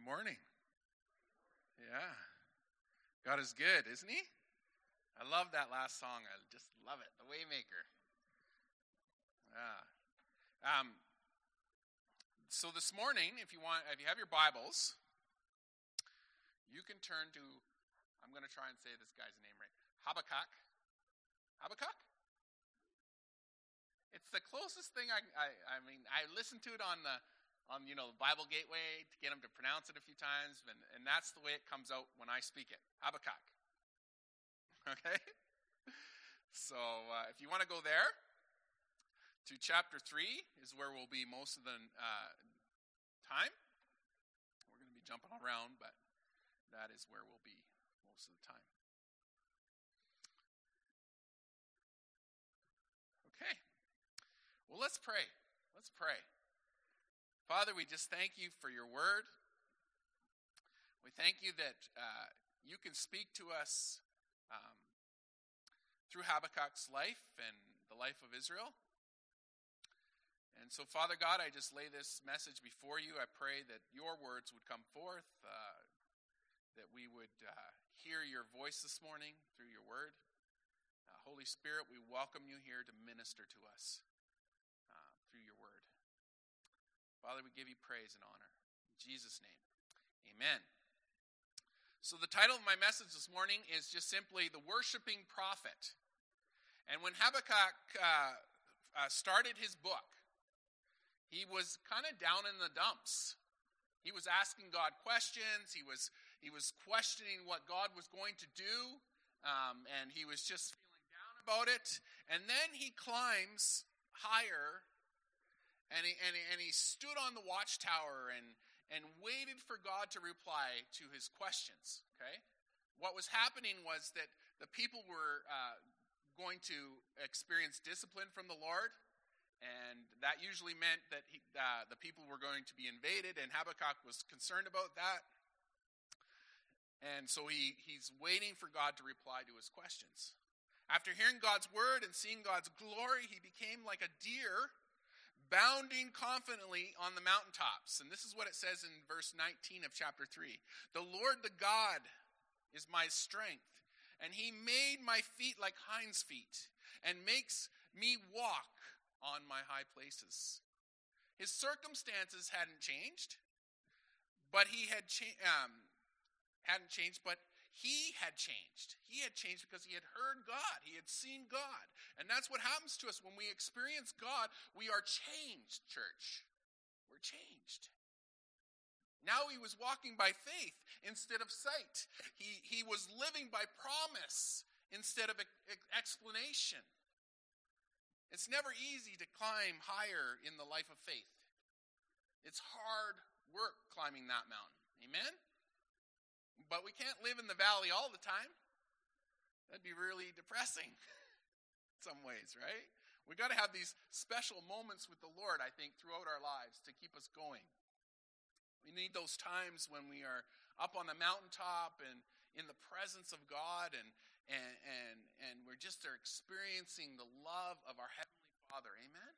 morning. Yeah. God is good, isn't he? I love that last song. I just love it. The Waymaker. Yeah. So this morning, if you have your Bibles, you can turn to, I'm going to try and say this guy's name right, Habakkuk. Habakkuk? It's the closest thing I listened to it on the Bible Gateway to get him to pronounce it a few times, and that's the way it comes out when I speak it. Habakkuk. Okay? So if you want to go there, to chapter 3 is where we'll be most of the time. We're going to be jumping around, but that is where we'll be most of the time. Okay. Well, let's pray. Let's pray. Father, we just thank you for your word. We thank you that you can speak to us through Habakkuk's life and the life of Israel. And so, Father God, I just lay this message before you. I pray that your words would come forth, that we would hear your voice this morning through your word. Holy Spirit, we welcome you here to minister to us through your word. Father, we give you praise and honor. In Jesus' name, amen. So the title of my message this morning is just simply The Worshiping Prophet. And when Habakkuk started his book, he was kind of down in the dumps. He was asking God questions. He was questioning what God was going to do, and he was just feeling down about it. And then he climbs higher, and he stood on the watchtower and waited for God to reply to his questions. Okay, what was happening was that the people were going to experience discipline from the Lord. And that usually meant that the people were going to be invaded, and Habakkuk was concerned about that. And so he's waiting for God to reply to his questions. After hearing God's word and seeing God's glory, he became like a deer bounding confidently on the mountaintops. And this is what it says in verse 19 of chapter 3. The Lord, the God, is my strength, and he made my feet like hinds' feet, and makes me walk on my high places. His circumstances hadn't changed, but he had hadn't changed, but he had changed. He had changed because he had heard God. He had seen God. And that's what happens to us when we experience God. We are changed, church. We're changed. Now he was walking by faith instead of sight. He was living by promise instead of explanation. It's never easy to climb higher in the life of faith. It's hard work climbing that mountain. Amen? But we can't live in the valley all the time. That'd be really depressing in some ways, right? We got to have these special moments with the Lord, I think, throughout our lives to keep us going. We need those times when we are up on the mountaintop and in the presence of God and we're just experiencing the love of our Heavenly Father. Amen?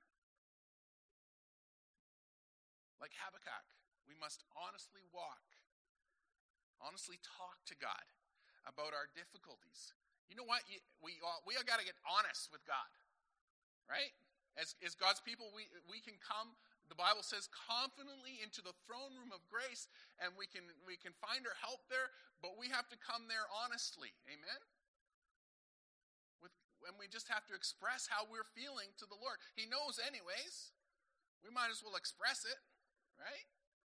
Like Habakkuk, we must honestly honestly talk to God about our difficulties. You know what? We all got to get honest with God, right? As God's people, we can come, the Bible says, confidently into the throne room of grace, and we can find our help there, but we have to come there honestly. Amen? And we just have to express how we're feeling to the Lord. He knows anyways. We might as well express it, right?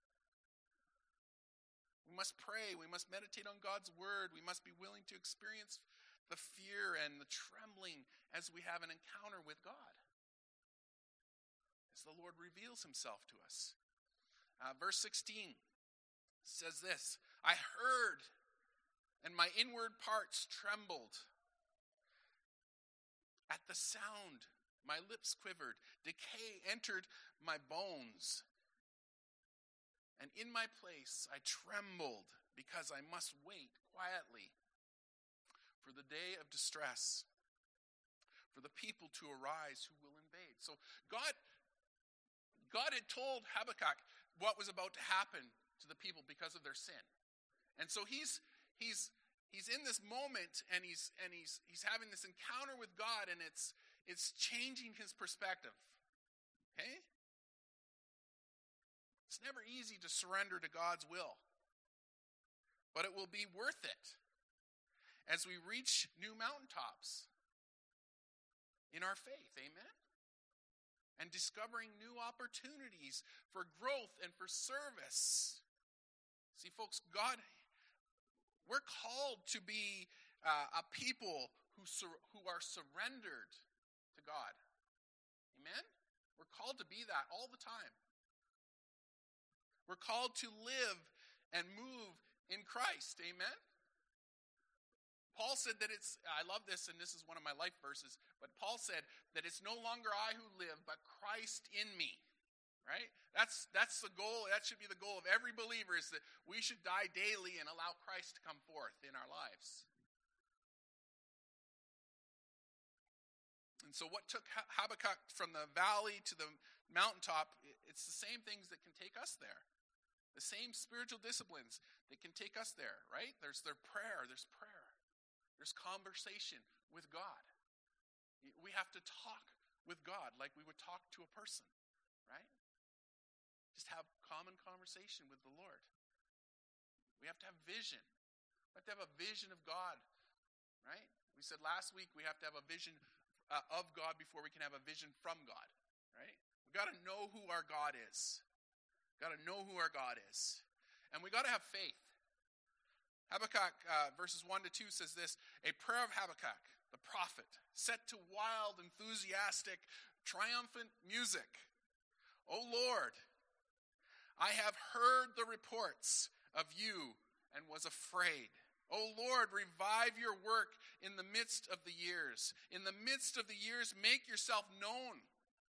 We must pray. We must meditate on God's word. We must be willing to experience the fear and the trembling as we have an encounter with God, as the Lord reveals himself to us. Verse 16 says this, I heard, and my inward parts trembled. At the sound, my lips quivered. Decay entered my bones. And in my place, I trembled because I must wait quietly for the day of distress, for the people to arise who will invade. So God had told Habakkuk what was about to happen to the people because of their sin. And so he's in this moment, and he's having this encounter with God, and it's changing his perspective. Okay? It's never easy to surrender to God's will, but it will be worth it as we reach new mountaintops in our faith. Amen? And discovering new opportunities for growth and for service. See, folks, we're called to be a people who are surrendered to God. Amen? We're called to be that all the time. We're called to live and move in Christ. Amen? Paul said that I love this, and this is one of my life verses, but Paul said that it's no longer I who live, but Christ in me. Right? That's the goal. That should be the goal of every believer, is that we should die daily and allow Christ to come forth in our lives. And so what took Habakkuk from the valley to the mountaintop, it's the same things that can take us there. The same spiritual disciplines that can take us there, right? There's prayer. There's conversation with God. We have to talk with God like we would talk to a person, right? Just have common conversation with the Lord. We have to have vision. We have to have a vision of God, right? We said last week we have to have a vision of God before we can have a vision from God, right? We got to know who our God is. Got to know who our God is. And we got to have faith. Habakkuk verses 1 to 2 says this: a prayer of Habakkuk, the prophet, set to wild, enthusiastic, triumphant music. O Lord, I have heard the reports of you and was afraid. O Lord, revive your work in the midst of the years. In the midst of the years, make yourself known.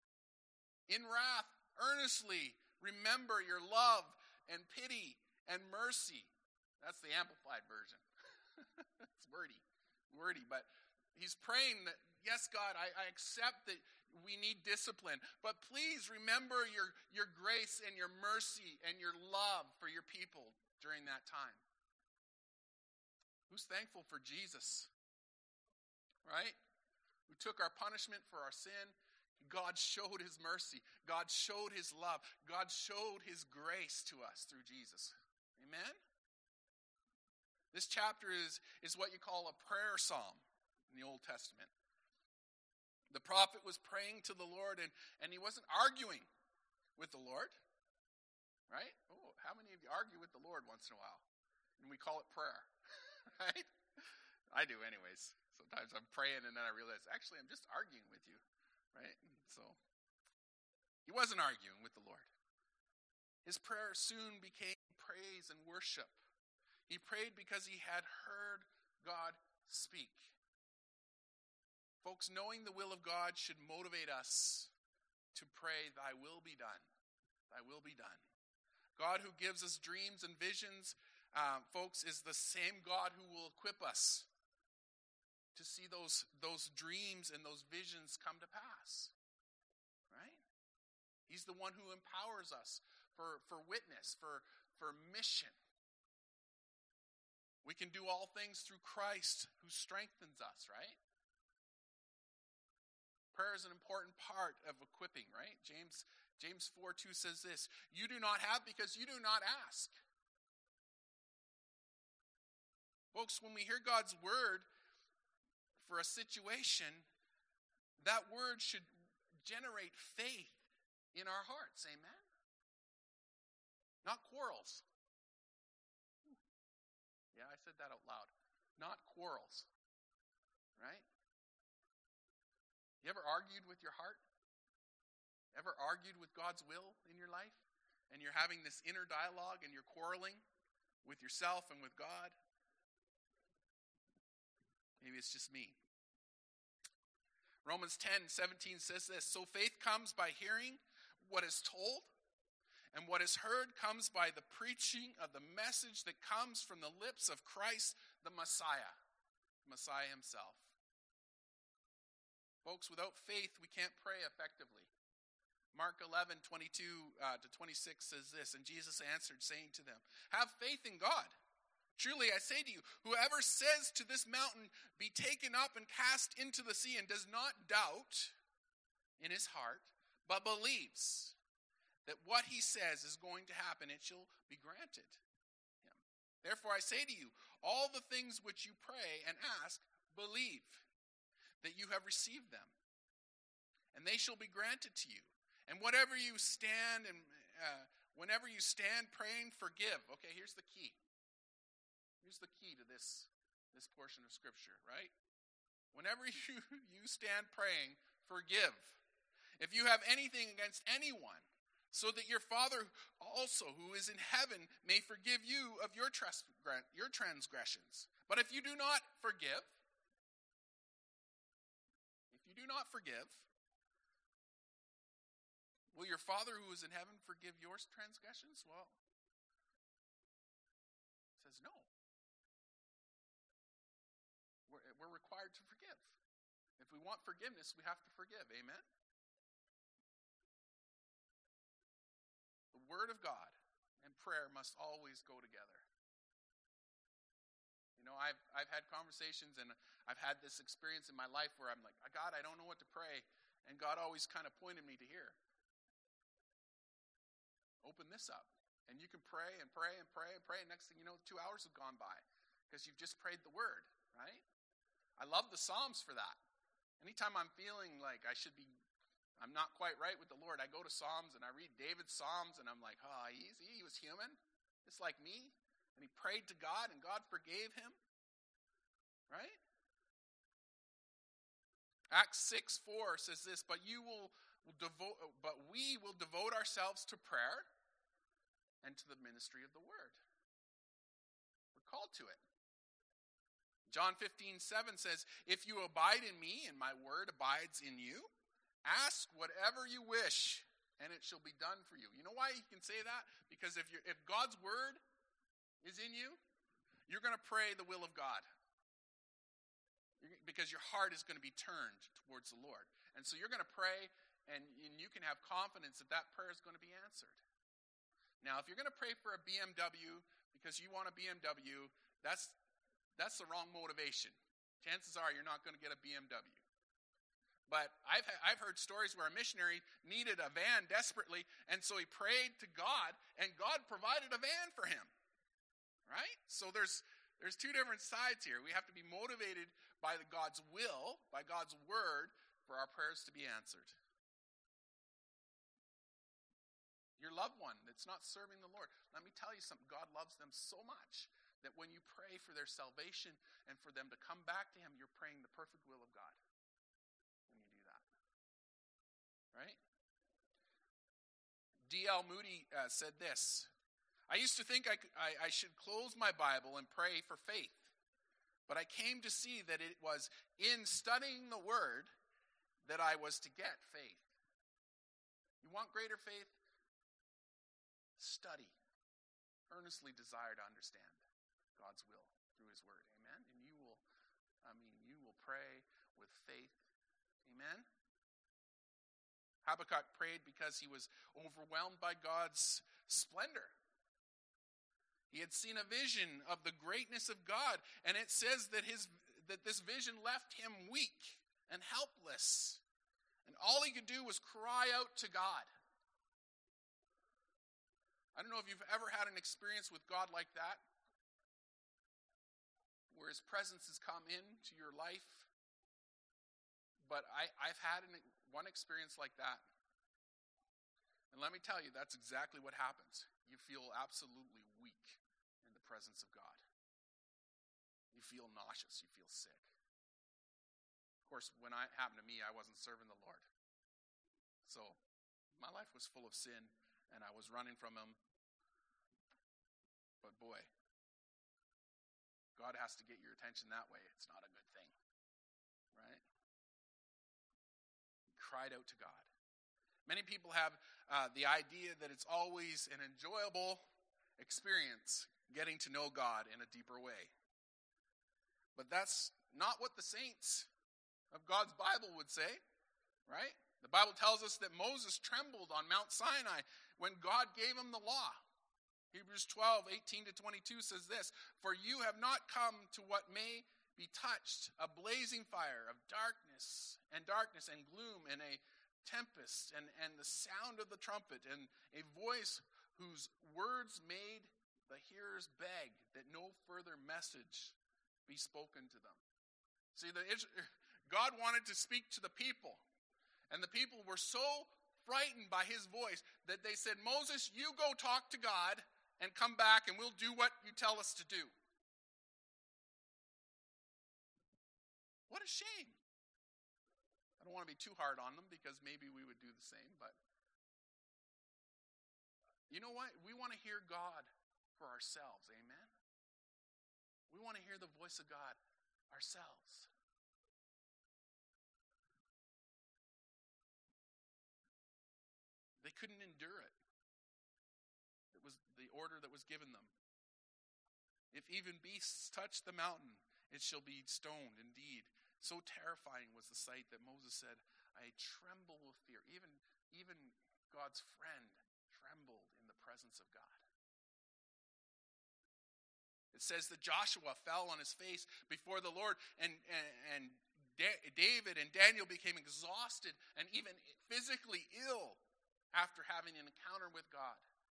In wrath, earnestly remember your love and pity and mercy. That's the Amplified version. It's wordy, but he's praying that, yes, God, I accept that we need discipline, but please remember your grace and your mercy and your love for your people during that time. Who's thankful for Jesus? Right? Who took our punishment for our sin. God showed his mercy. God showed his love. God showed his grace to us through Jesus. Amen? This chapter is what you call a prayer psalm in the Old Testament. The prophet was praying to the Lord, and he wasn't arguing with the Lord. Right? Oh, how many of you argue with the Lord once in a while? And we call it prayer. Right? I do anyways. Sometimes I'm praying and then I realize, actually, I'm just arguing with you. Right? So, he wasn't arguing with the Lord. His prayer soon became praise and worship. He prayed because he had heard God speak. Folks, knowing the will of God should motivate us to pray, thy will be done. Thy will be done. God who gives us dreams and visions, folks, is the same God who will equip us to see those dreams and those visions come to pass. Right? He's the one who empowers us for witness, for mission. We can do all things through Christ who strengthens us, right? Prayer is an important part of equipping, right? James 4:2 says this: you do not have because you do not ask. Folks, when we hear God's word for a situation, that word should generate faith in our hearts, amen? Not quarrels. Yeah, I said that out loud. Not quarrels, right? You ever argued with your heart? Ever argued with God's will in your life? And you're having this inner dialogue and you're quarreling with yourself and with God? Maybe it's just me. Romans 10:17 says this: so faith comes by hearing what is told, and what is heard comes by the preaching of the message that comes from the lips of Christ the Messiah himself. Folks, without faith, we can't pray effectively. Mark 11:22 to 26 says this, and Jesus answered, saying to them, have faith in God. Truly, I say to you, whoever says to this mountain, be taken up and cast into the sea, and does not doubt in his heart, but believes that what he says is going to happen, it shall be granted him. Therefore, I say to you, all the things which you pray and ask, believe that you have received them, and they shall be granted to you. And whatever you stand and whenever you stand praying, forgive. Okay, here's the key. Here's the key to this portion of Scripture, right? Whenever you stand praying, forgive. If you have anything against anyone, so that your Father also, who is in heaven, may forgive you of your transgressions. But if you do not forgive, will your Father who is in heaven forgive your transgressions? Well, it says no. We're required to forgive. If we want forgiveness, we have to forgive. Amen? The Word of God and prayer must always go together. You know, I've had conversations and I've had this experience in my life where I'm like, God, I don't know what to pray. And God always kind of pointed me to here. Open this up. And you can pray and pray and pray and pray. And next thing you know, 2 hours have gone by because you've just prayed the Word, right? I love the Psalms for that. Anytime I'm feeling like I'm not quite right with the Lord, I go to Psalms and I read David's Psalms and I'm like, oh, he was human, just like me. And he prayed to God and God forgave him, right? Acts 6:4 says this, but we will devote ourselves to prayer and to the ministry of the Word. We're called to it. John 15:7 says, if you abide in me and my word abides in you, ask whatever you wish and it shall be done for you. You know why you can say that? Because if God's word is in you, you're going to pray the will of God. Because your heart is going to be turned towards the Lord. And so you're going to pray and you can have confidence that prayer is going to be answered. Now, if you're going to pray for a BMW because you want a BMW, that's the wrong motivation. Chances are you're not going to get a BMW. But I've heard stories where a missionary needed a van desperately, and so he prayed to God, and God provided a van for him. Right? So there's two different sides here. We have to be motivated by God's will, by God's word, for our prayers to be answered. Your loved one that's not serving the Lord, let me tell you something. God loves them so much that when you pray for their salvation and for them to come back to him, you're praying the perfect will of God when you do that. Right? D.L. Moody said this, I used to think I should close my Bible and pray for faith, but I came to see that it was in studying the Word that I was to get faith. You want greater faith? Study. Earnestly desire to understand God's will through his word. Amen? And you will pray with faith. Amen? Habakkuk prayed because he was overwhelmed by God's splendor. He had seen a vision of the greatness of God, and it says that this vision left him weak and helpless. And all he could do was cry out to God. I don't know if you've ever had an experience with God like that, where his presence has come into your life. But I've had one experience like that. And let me tell you, that's exactly what happens. You feel absolutely weak in the presence of God. You feel nauseous. You feel sick. Of course, when it happened to me, I wasn't serving the Lord. So my life was full of sin, and I was running from him. But boy, God has to get your attention that way. It's not a good thing, right? He cried out to God. Many people have the idea that it's always an enjoyable experience getting to know God in a deeper way. But that's not what the saints of God's Bible would say, right? The Bible tells us that Moses trembled on Mount Sinai when God gave him the law. Hebrews 12:18-22 says this, "For you have not come to what may be touched, a blazing fire of darkness and gloom and a tempest and the sound of the trumpet and a voice whose words made the hearers beg that no further message be spoken to them." See, God wanted to speak to the people, and the people were so frightened by his voice that they said, "Moses, you go talk to God and come back and we'll do what you tell us to do." What a shame. I don't want to be too hard on them because maybe we would do the same, but you know what? We want to hear God for ourselves, amen? We want to hear the voice of God ourselves. They couldn't endure it. It was the order that was given them. "If even beasts touch the mountain, it shall be stoned indeed." So terrifying was the sight that Moses said, "I tremble with fear." Even God's friend trembled in the presence of God. It says that Joshua fell on his face before the Lord, and David and Daniel became exhausted and even physically ill after having an encounter with God.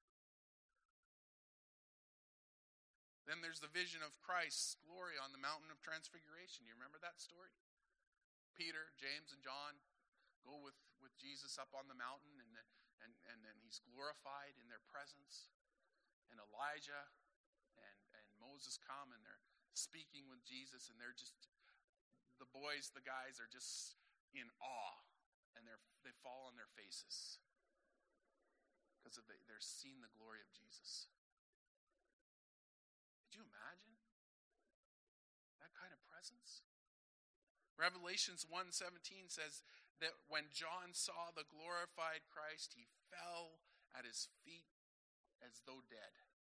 Then there's the vision of Christ's glory on the mountain of transfiguration. You remember that story? Peter, James, and John go with Jesus up on the mountain, and then he's glorified in their presence. And Elijah and Moses come, and they're speaking with Jesus, and they're just, the guys are just in awe, and they fall on their faces because they're seeing the glory of Jesus. Could you imagine that kind of presence? Revelations 1:17 says that when John saw the glorified Christ, he fell at his feet as though dead.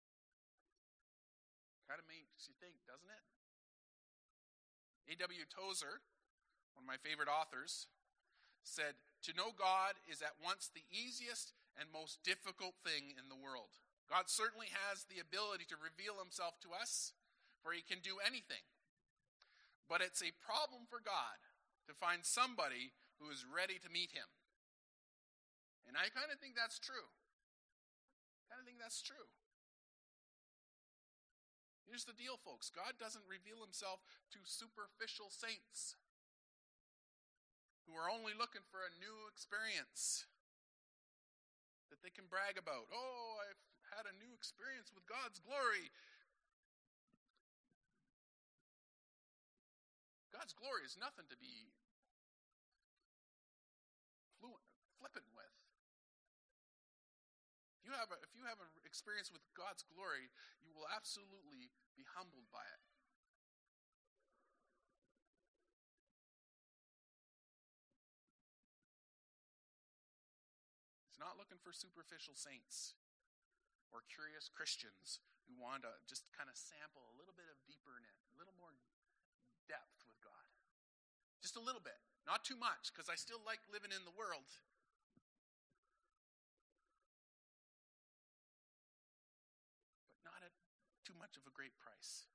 Kind of makes you think, doesn't it? A.W. Tozer, one of my favorite authors, said, "To know God is at once the easiest and most difficult thing in the world. God certainly has the ability to reveal himself to us, for he can do anything. But it's a problem for God to find somebody who is ready to meet him." And I kind of think that's true. Here's the deal, folks. God doesn't reveal himself to superficial saints who are only looking for a new experience that they can brag about. "Oh, I've had a new experience with God's glory." God's glory is nothing to be flippant with. If you have an experience with God's glory, you will absolutely be humbled by it. It's not looking for superficial saints or curious Christians who want to just kind of sample a little bit of deeper in it, a little more depth with God. Just a little bit. Not too much, because I still like living in the world. But not at too much of a great price.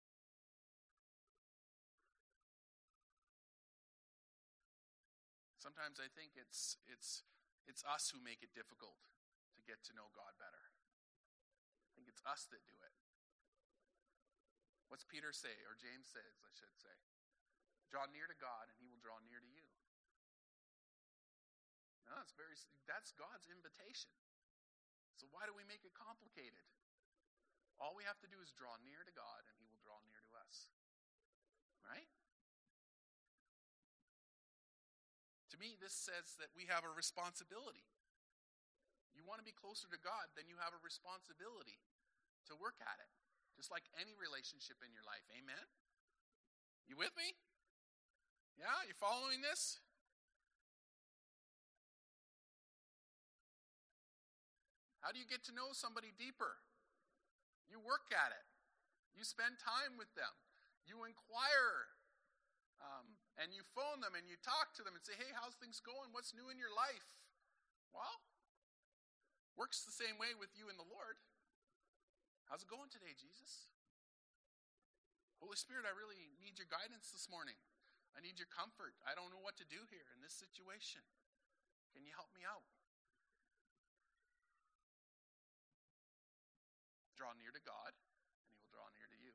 Sometimes I think it's us who make it difficult to get to know God better. I think it's us that do it. What's Peter say, or James says, I should say? Draw near to God, and he will draw near to you. No, that's God's invitation. So why do we make it complicated? All we have to do is draw near to God, and he will draw near to us. Right? To me, this says that we have a responsibility. You want to be closer to God, then you have a responsibility to work at it. Just like any relationship in your life. Amen? You with me? Yeah? You following this? How do you get to know somebody deeper? You work at it. You spend time with them. You inquire and you phone them and you talk to them and say, hey, how's things going? What's new in your life? Well, works the same way with you and the Lord. How's it going today, Jesus? Holy Spirit, I really need your guidance this morning. I need your comfort. I don't know what to do here in this situation. Can you help me out? Draw near to God, and he will draw near to you.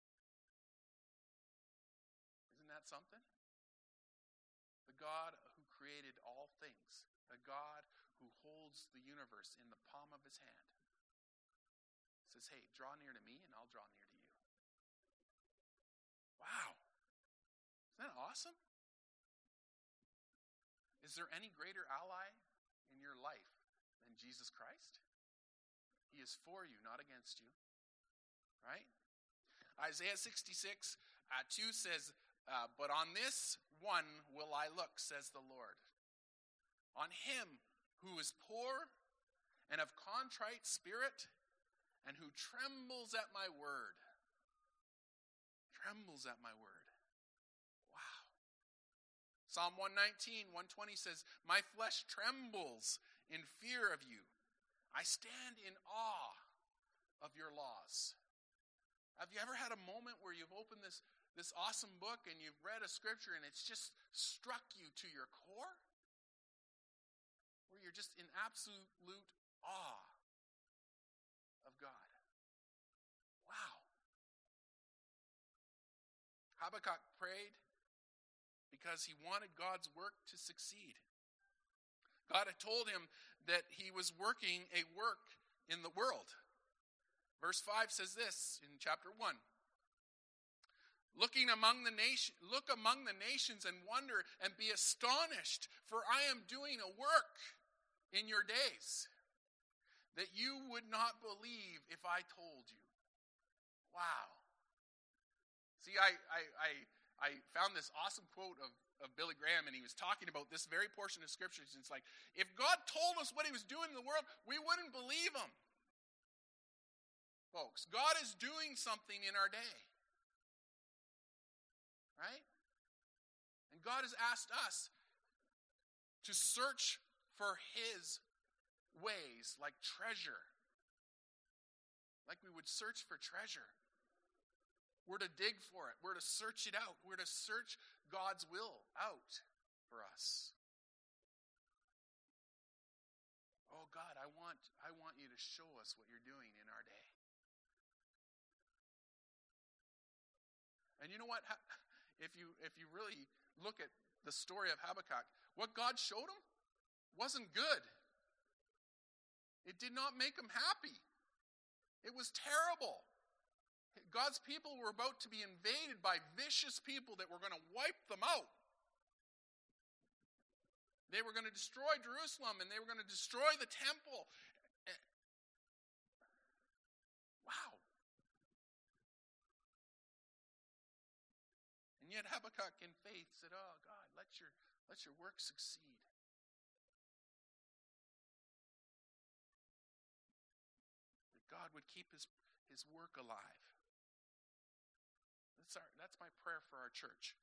Isn't that something? The God who created all things, the God who holds the universe in the palm of his hand, says, hey, draw near to me, and I'll draw near to you. Wow. Isn't that awesome? Is there any greater ally in your life than Jesus Christ? He is for you, not against you. Right? Isaiah 66, 2 says, but on this one will I look, says the Lord. On him who is poor and of contrite spirit and who trembles at my word. Trembles at my word. Wow. Psalm 119, 120 says, my flesh trembles in fear of you. I stand in awe of your laws. Have you ever had a moment where you've opened this awesome book and you've read a scripture and it's just struck you to your core? Where you're just in absolute awe of God. Wow. Habakkuk prayed because he wanted God's work to succeed. God had told him that he was working a work in the world. Verse 5 says this in chapter 1. Look among the nations and wonder and be astonished, for I am doing a work in your days that you would not believe if I told you. Wow. See, I found this awesome quote of Billy Graham, and he was talking about this very portion of scriptures. It's like, if God told us what he was doing in the world, we wouldn't believe him. Folks, God is doing something in our day. Right? And God has asked us to search for his ways like treasure. Like we would search for treasure. We're to dig for it. We're to search it out. We're to search God's will out for us. Oh God, I want you to show us what you're doing in our day. And you know what? If you really look at the story of Habakkuk, what God showed him wasn't good. It did not make him happy. It was terrible. God's people were about to be invaded by vicious people that were going to wipe them out. They were going to destroy Jerusalem, and they were going to destroy the temple. Wow. And yet Habakkuk in faith said, oh God, let your work succeed. That God would keep his work alive. That's my prayer for our church.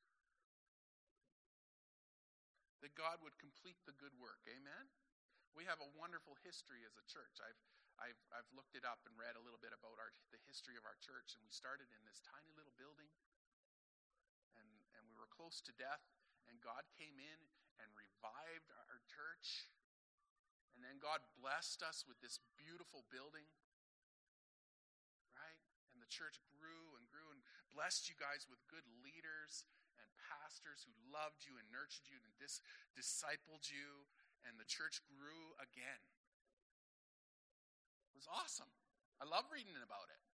That God would complete the good work. Amen? We have a wonderful history as a church. I've looked it up and read a little bit about the history of our church, and we started in this tiny little building, and we were close to death, and God came in and revived our church, and then God blessed us with this beautiful building, right? And the church grew and grew and blessed you guys with good leaders and pastors who loved you and nurtured you and discipled you, and the church grew again. It was awesome. I love reading about it.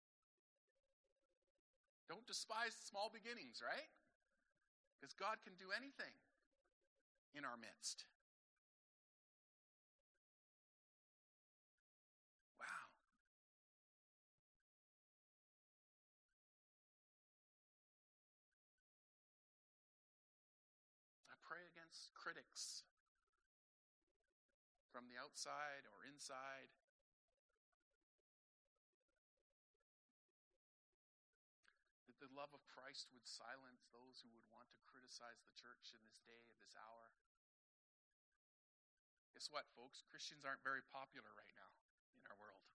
Don't despise small beginnings, right? Because God can do anything in our midst. Wow. I pray against critics from the outside or inside. That the love of Christ Christ would silence those who would want to criticize the church in this day, at this hour. Guess what, folks? Christians aren't very popular right now in our world.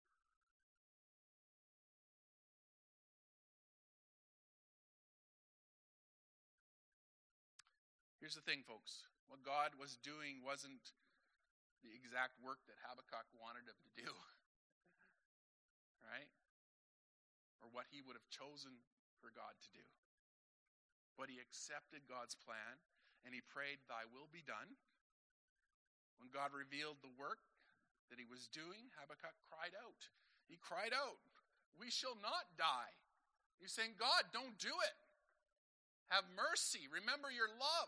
Here's the thing, folks. What God was doing wasn't the exact work that Habakkuk wanted him to do. Right? Or what he would have chosen for God to do. But he accepted God's plan, and he prayed, "Thy will be done." When God revealed the work that he was doing, Habakkuk cried out. He cried out, "We shall not die." He's saying, "God, don't do it. Have mercy. Remember your love."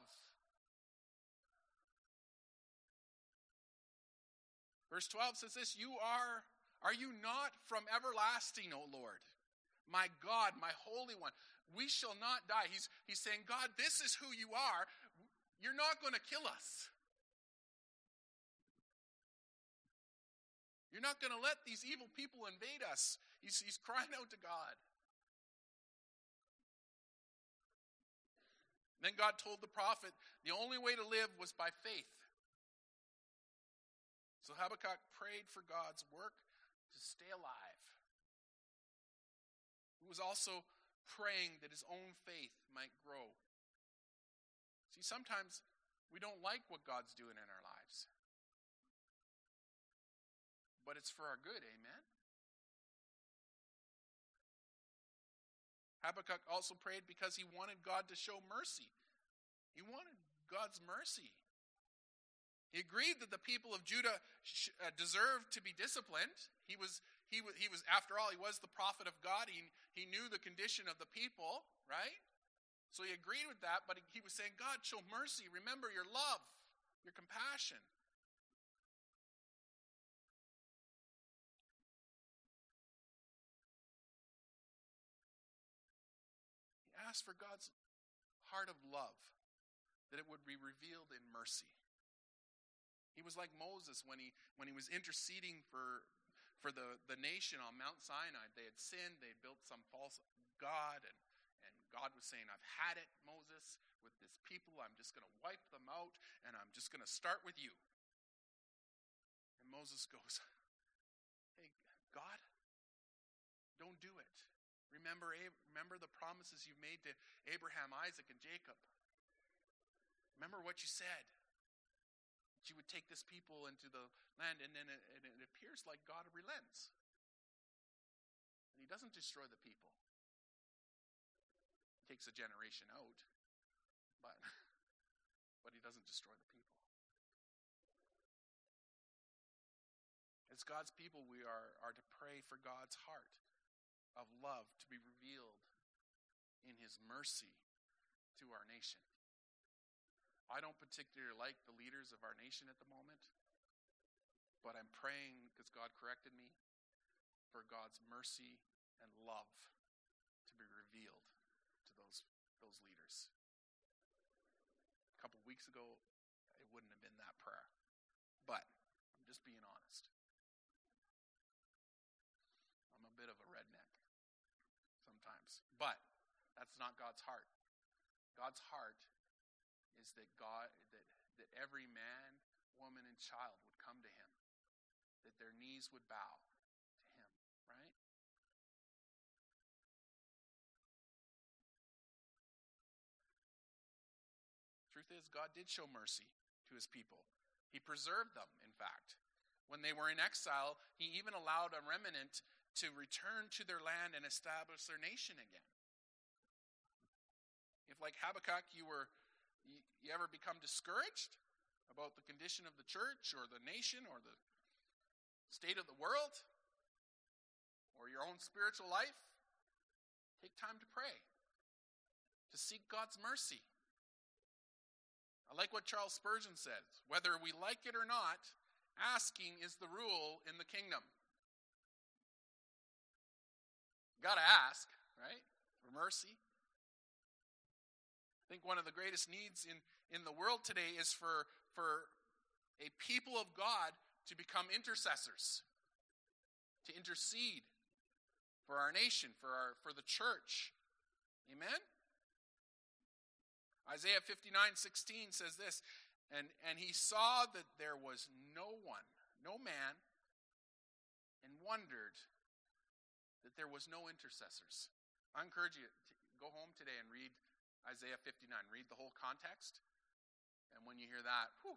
Verse 12 says this, Are you not from everlasting, O Lord? My God, my Holy One. We shall not die. He's saying, God, this is who you are. You're not going to kill us. You're not going to let these evil people invade us. He's crying out to God. Then God told the prophet the only way to live was by faith. So Habakkuk prayed for God's work to stay alive. He was also praying that his own faith might grow. See, sometimes we don't like what God's doing in our lives. But it's for our good, amen? Habakkuk also prayed because he wanted God to show mercy. He wanted God's mercy. He agreed that the people of Judah deserved to be disciplined. He was, after all, he was the prophet of God. He knew the condition of the people, right? So he agreed with that, but he was saying, God, show mercy. Remember your love, your compassion. He asked for God's heart of love, that it would be revealed in mercy. He was like Moses when he was interceding for the nation on Mount Sinai. They had sinned. They had built some false god, and God was saying, I've had it, Moses, with this people. I'm just going to wipe them out, and I'm just going to start with you. And Moses goes, hey, God, don't do it. Remember the promises you've made to Abraham, Isaac, and Jacob. Remember what you said. You would take this people into the land, and then it appears like God relents. And he doesn't destroy the people. He takes a generation out, but he doesn't destroy the people. As God's people, we are to pray for God's heart of love to be revealed in his mercy to our nation. I don't particularly like the leaders of our nation at the moment, but I'm praying, because God corrected me, for God's mercy and love to be revealed to those leaders. A couple weeks ago, it wouldn't have been that prayer, but I'm just being honest. I'm a bit of a redneck sometimes, but that's not God's heart. God's heart is that that every man, woman, and child would come to him, that their knees would bow to him, right? Truth is, God did show mercy to his people. He preserved them, in fact. When they were in exile, he even allowed a remnant to return to their land and establish their nation again. If, like Habakkuk, you ever become discouraged about the condition of the church or the nation or the state of the world or your own spiritual life, take time to pray, to seek God's mercy. I like what Charles Spurgeon says, whether we like it or not, asking is the rule in the kingdom. You got to ask, right, for mercy. I think one of the greatest needs in the world today is for a people of God to become intercessors, to intercede for our nation, for the church. Amen? Isaiah 59:16 says this, and he saw that there was no one, no man, and wondered that there was no intercessors. I encourage you to go home today and read Isaiah 59. Read the whole context. And when you hear that, whew.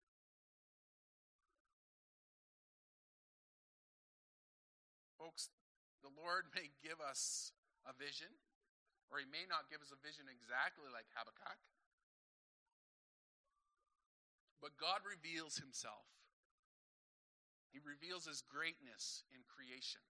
Folks, the Lord may give us a vision, or he may not give us a vision exactly like Habakkuk. But God reveals himself. He reveals his greatness in creation.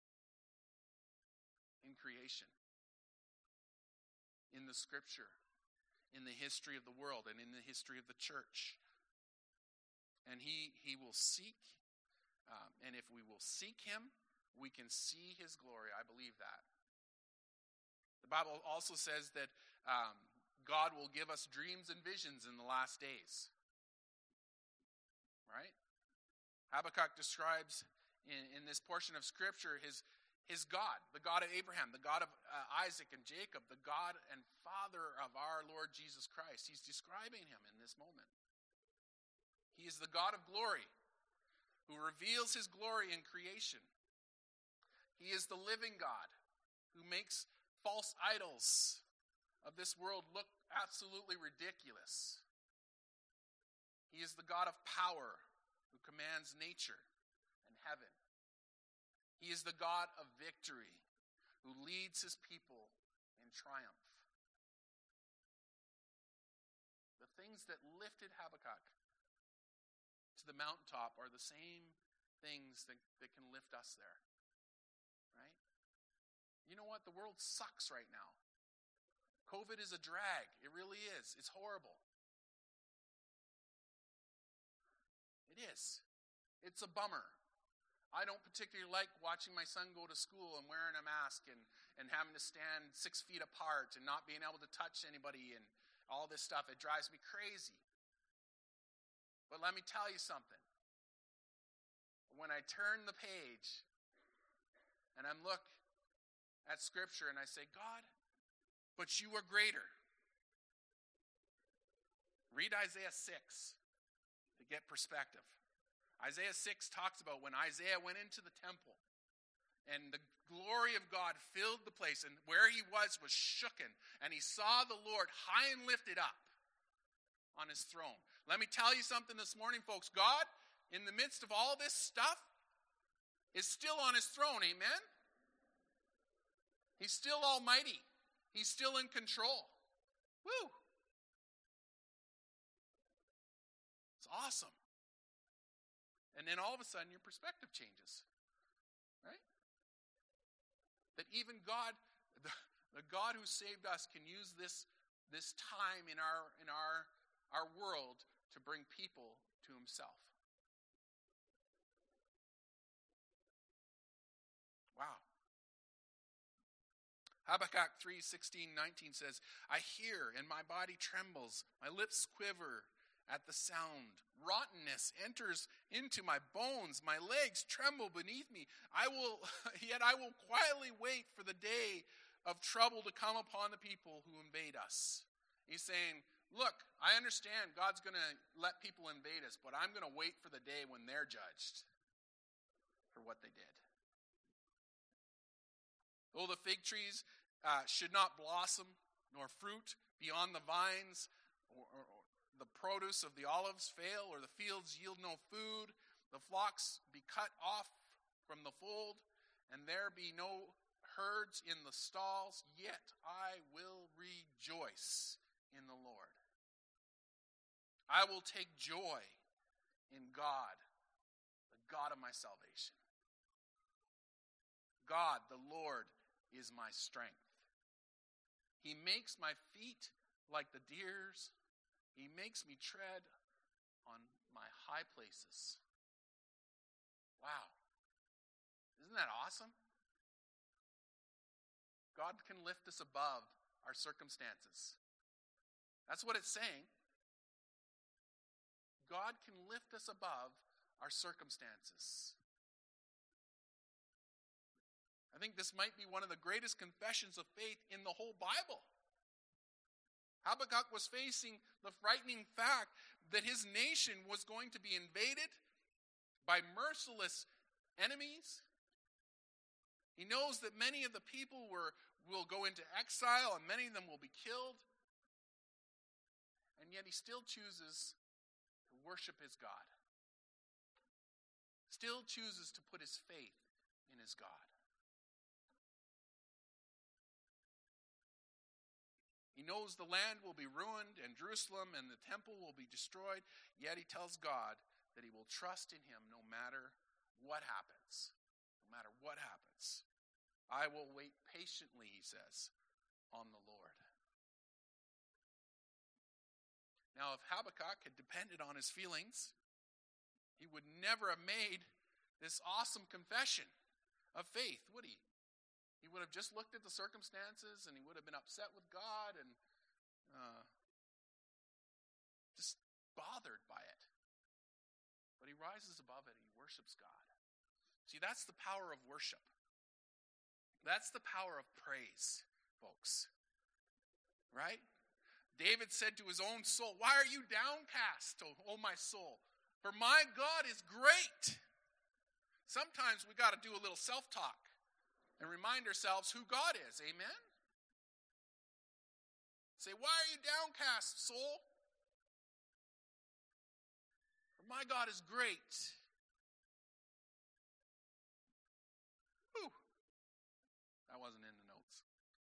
In creation. In the scripture. In the history of the world and in the history of the church. And he will seek, and if we will seek him, we can see his glory. I believe that. The Bible also says that God will give us dreams and visions in the last days. Right? Habakkuk describes in this portion of Scripture his God, the God of Abraham, the God of Isaac and Jacob, the God and Father of our Lord Jesus Christ. He's describing him in this moment. He is the God of glory who reveals his glory in creation. He is the living God who makes false idols of this world look absolutely ridiculous. He is the God of power who commands nature and heaven. He is the God of victory who leads his people in triumph. The things that lifted Habakkuk to the mountaintop are the same things that can lift us there. Right? You know what? The world sucks right now. COVID is a drag. It really is. It's horrible. It is. It's a bummer. I don't particularly like watching my son go to school and wearing a mask and having to stand 6 feet apart and not being able to touch anybody and all this stuff. It drives me crazy. But let me tell you something. When I turn the page and I look at Scripture and I say, God, but you are greater. Read Isaiah 6 to get perspective. Isaiah 6 talks about when Isaiah went into the temple and the glory of God filled the place, and where he was shooken, and he saw the Lord high and lifted up on his throne. Let me tell you something this morning, folks. God, in the midst of all this stuff, is still on his throne, amen? He's still almighty. He's still in control. Woo! It's awesome. And then all of a sudden your perspective changes. Right? That even God, the God who saved us, can use this time in our world to bring people to himself. Wow. Habakkuk 3:16-19 says, I hear and my body trembles, my lips quiver at the sound. Rottenness enters into my bones. My legs tremble beneath me. Yet I will quietly wait for the day of trouble to come upon the people who invade us. He's saying, look, I understand God's going to let people invade us, but I'm going to wait for the day when they're judged for what they did. Though the fig trees should not blossom, nor fruit beyond the vines, or the produce of the olives fail, or the fields yield no food, the flocks be cut off from the fold, and there be no herds in the stalls, yet I will rejoice in the Lord. I will take joy in God, the God of my salvation. God, the Lord, is my strength. He makes my feet like the deer's. He makes me tread on my high places. Wow. Isn't that awesome? God can lift us above our circumstances. That's what it's saying. God can lift us above our circumstances. I think this might be one of the greatest confessions of faith in the whole Bible. Habakkuk was facing the frightening fact that his nation was going to be invaded by merciless enemies. He knows that many of the people will go into exile and many of them will be killed. And yet he still chooses to worship his God. Still chooses to put his faith in his God. He knows the land will be ruined and Jerusalem and the temple will be destroyed, yet he tells God that he will trust in him no matter what happens. No matter what happens. I will wait patiently, he says, on the Lord. Now, if Habakkuk had depended on his feelings, he would never have made this awesome confession of faith, would he? He would have just looked at the circumstances and he would have been upset with God and just bothered by it. But he rises above it and he worships God. See, that's the power of worship. That's the power of praise, folks. Right? David said to his own soul, "Why are you downcast, O my soul? For my God is great." Sometimes we got to do a little self-talk and remind ourselves who God is. Amen? Say, "Why are you downcast, soul? For my God is great." Whew. That wasn't in the notes.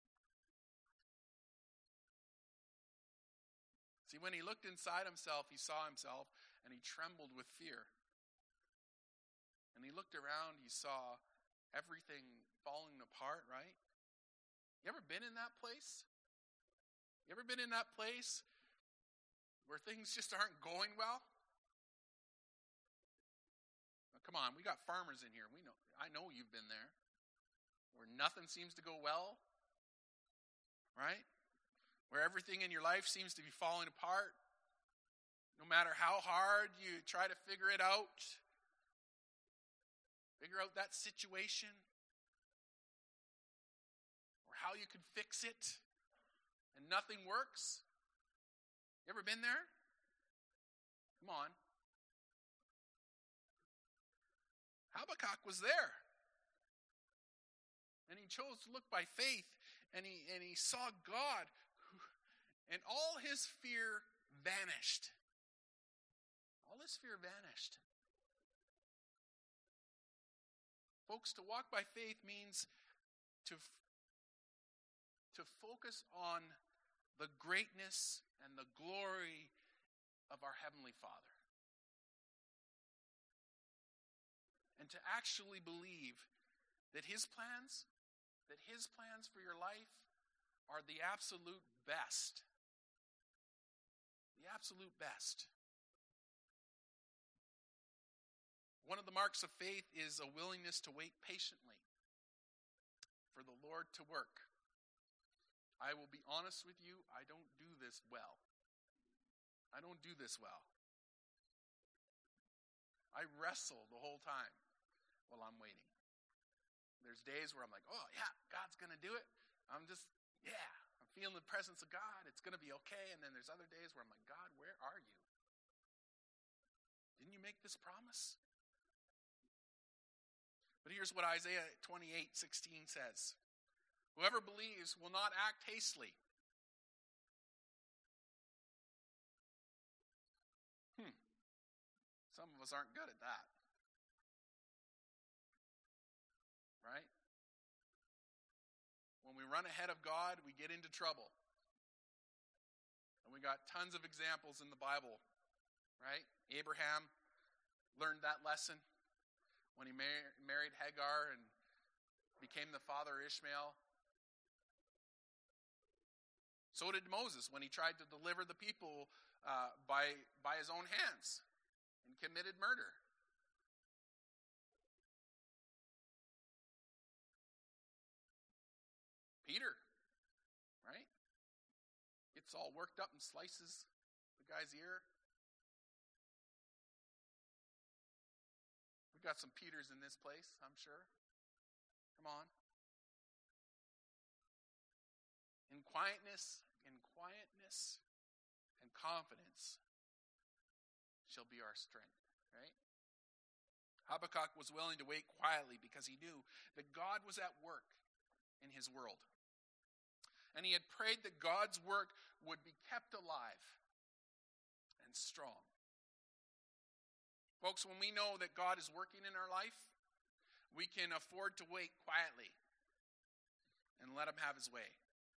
See, when he looked inside himself, he saw himself and he trembled with fear. And he looked around, he saw everything falling apart, right? You ever been in that place? You ever been in that place where things just aren't going well? Now, come on, we got farmers in here. I know you've been there. Where nothing seems to go well, right? Where everything in your life seems to be falling apart. No matter how hard you try to figure it out, figure out that situation, or how you can fix it, and nothing works. You ever been there? Come on. Habakkuk was there. And he chose to look by faith, and he saw God, and all his fear vanished. All his fear vanished. Folks, to walk by faith means to focus on the greatness and the glory of our Heavenly Father. And to actually believe that His plans for your life are the absolute best. The absolute best. One of the marks of faith is a willingness to wait patiently for the Lord to work. I will be honest with you, I don't do this well. I don't do this well. I wrestle the whole time while I'm waiting. There's days where I'm like, oh yeah, God's going to do it. I'm feeling the presence of God. It's going to be okay. And then there's other days where I'm like, God, where are you? Didn't you make this promise? But here's what Isaiah 28:16 says. Whoever believes will not act hastily. Some of us aren't good at that. Right? When we run ahead of God, we get into trouble. And we got tons of examples in the Bible, right? Abraham learned that lesson when he married Hagar and became the father of Ishmael. So did Moses when he tried to deliver the people by his own hands and committed murder. Peter, right? Gets all worked up and slices the guy's ear. We've got some Peters in this place, I'm sure. Come on. In quietness quietness and confidence shall be our strength, right? Habakkuk was willing to wait quietly because he knew that God was at work in his world. And he had prayed that God's work would be kept alive and strong. Folks, when we know that God is working in our life, we can afford to wait quietly and let him have his way.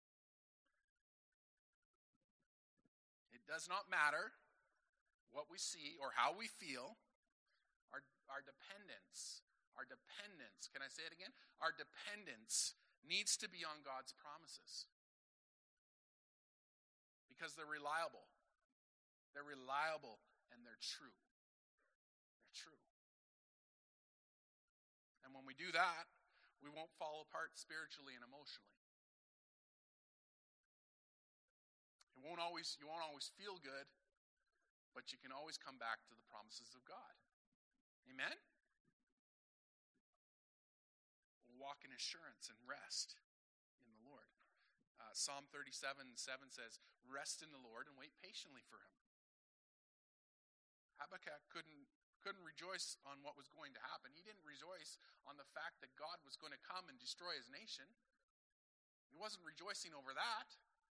It does not matter what we see or how we feel. Our dependence, can I say it again? Our dependence needs to be on God's promises. Because they're reliable. They're reliable and they're true. They're true. And when we do that, we won't fall apart spiritually and emotionally. You won't always feel good, but you can always come back to the promises of God. Amen? We'll walk in assurance and rest in the Lord. Psalm 37:7 says, "Rest in the Lord and wait patiently for him." Habakkuk couldn't rejoice on what was going to happen. He didn't rejoice on the fact that God was going to come and destroy his nation. He wasn't rejoicing over that.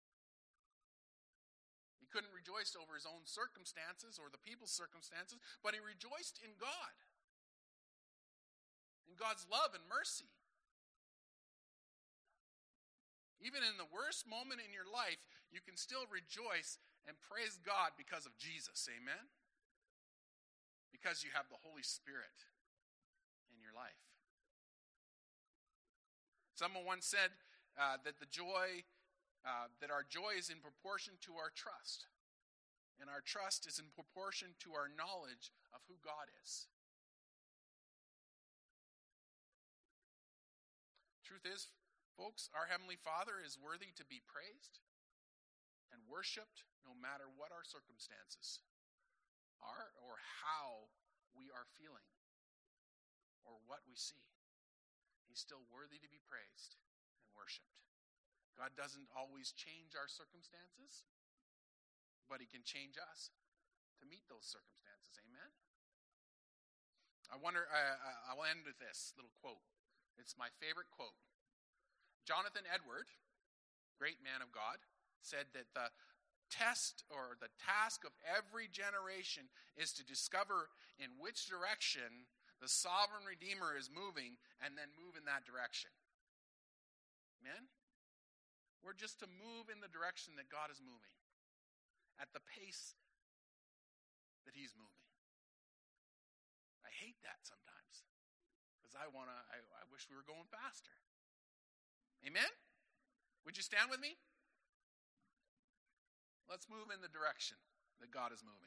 He couldn't rejoice over his own circumstances or the people's circumstances, but he rejoiced in God, in God's love and mercy. Even in the worst moment in your life, you can still rejoice and praise God because of Jesus. Amen? Because you have the Holy Spirit in your life. Someone once said that our joy is in proportion to our trust. And our trust is in proportion to our knowledge of who God is. Truth is, folks, our Heavenly Father is worthy to be praised and worshiped no matter what our circumstances are or how we are feeling or what we see. He's still worthy to be praised and worshiped. God doesn't always change our circumstances, but he can change us to meet those circumstances. Amen? I will end with this little quote. It's my favorite quote. Jonathan Edward, great man of God, said that the test or the task of every generation is to discover in which direction the sovereign Redeemer is moving and then move in that direction. Amen? We're just to move in the direction that God is moving, at the pace that he's moving. I hate that sometimes because I wish we were going faster. Amen? Would you stand with me? Let's move in the direction that God is moving.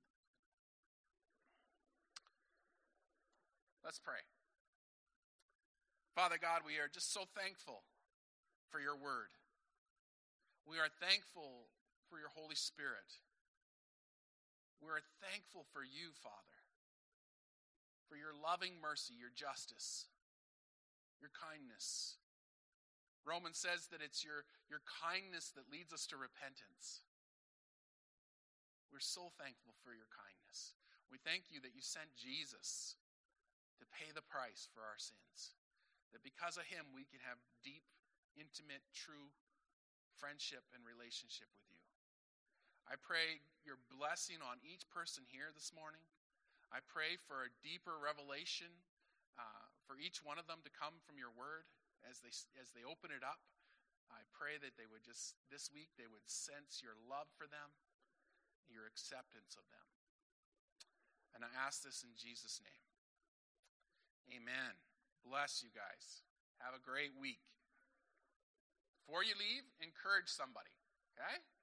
Let's pray. Father God, we are just so thankful for your word. We are thankful for your Holy Spirit. We are thankful for you, Father, for your loving mercy, your justice, your kindness. Romans says that it's your kindness that leads us to repentance. We're so thankful for your kindness. We thank you that you sent Jesus to pay the price for our sins. That because of him we can have deep, intimate, true friendship and relationship with you. I pray your blessing on each person here this morning. I pray for a deeper revelation for each one of them to come from your word as they open it up. I pray that they would just, this week, they would sense your love for them, your acceptance of them. And I ask this in Jesus' name. Amen. Bless you guys. Have a great week. Before you leave, encourage somebody, okay?